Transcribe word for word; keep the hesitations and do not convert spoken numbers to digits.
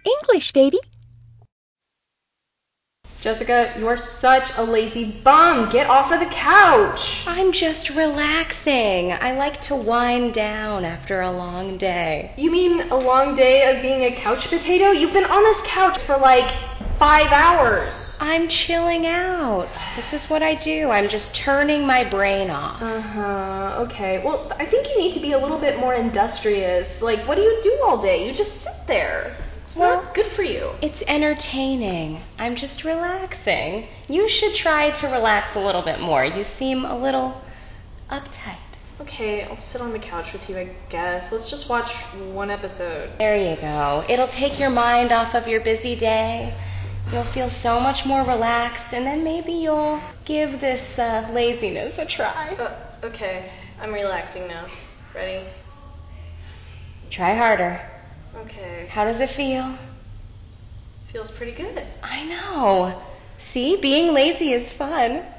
English, baby. Jessica, you are such a lazy bum. Get off of the couch. I'm just relaxing. I like to wind down after a long day. You mean a long day of being a couch potato? You've been on this couch for like five hours. I'm chilling out. This is what I do. I'm just turning my brain off. Uh-huh. Okay. Well, I think you need to be a little bit more industrious. Like, what do you do all day? You just sit there. It's well, not good for you. It's entertaining. I'm just relaxing. You should try to relax a little bit more. You seem a little uptight. Okay, I'll sit on the couch with you, I guess. Let's just watch one episode. There you go. It'll take your mind off of your busy day. You'll feel so much more relaxed, and then maybe you'll give this uh, laziness a try. Uh, okay, I'm relaxing now. Ready? Try harder. Okay. How does it feel? Feels pretty good. I know. See, being lazy is fun.